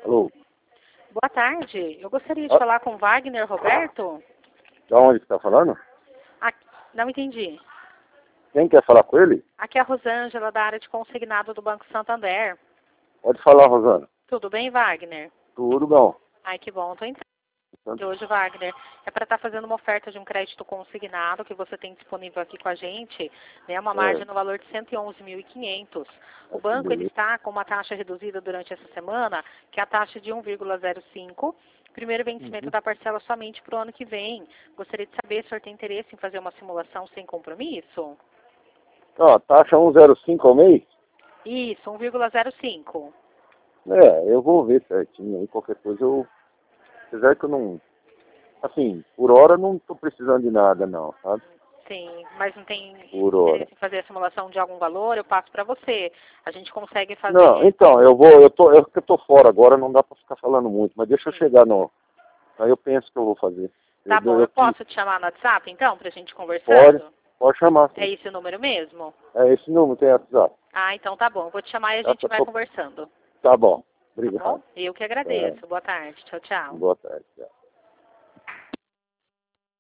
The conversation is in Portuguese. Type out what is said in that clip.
Alô? Boa tarde. Eu gostaria de falar com Wagner Roberto. De onde você está falando? Não entendi. Quem quer falar com ele? Aqui é a Rosângela, da área de consignado do Banco Santander. Pode falar, Rosana. Tudo bem, Wagner? Tudo bom. Ai, que bom. Estou entrando hoje, Wagner. É para estar fazendo uma oferta de um crédito consignado que você tem disponível aqui com a gente, né? Uma margem no valor de 111.500. O banco ele está com uma taxa reduzida durante essa semana, que é a taxa de 1,05. Primeiro vencimento da parcela somente para o ano que vem. Gostaria de saber se o senhor tem interesse em fazer uma simulação sem compromisso? Ó, taxa 1,05 ao mês? Isso, 1,05. Eu vou ver certinho aí, qualquer coisa eu... Apesar que eu não... Assim, por hora não estou precisando de nada não, sabe? Sim, mas não tem Por hora. interesse em fazer a simulação de algum valor? Eu passo para você. A gente consegue fazer... Não, então, eu tô fora agora, não dá para ficar falando muito, mas deixa eu chegar no... Aí eu penso que eu vou fazer. Tá bom, eu posso te chamar no WhatsApp então, pra gente conversando? Pode chamar. Sim. É esse o número mesmo? É esse número, tem WhatsApp. Ah, então tá bom. Vou te chamar e a gente vai conversando. Tá bom. Tá Obrigado. bom? Eu que agradeço. Boa tarde. Tchau, tchau. Boa tarde. Tchau.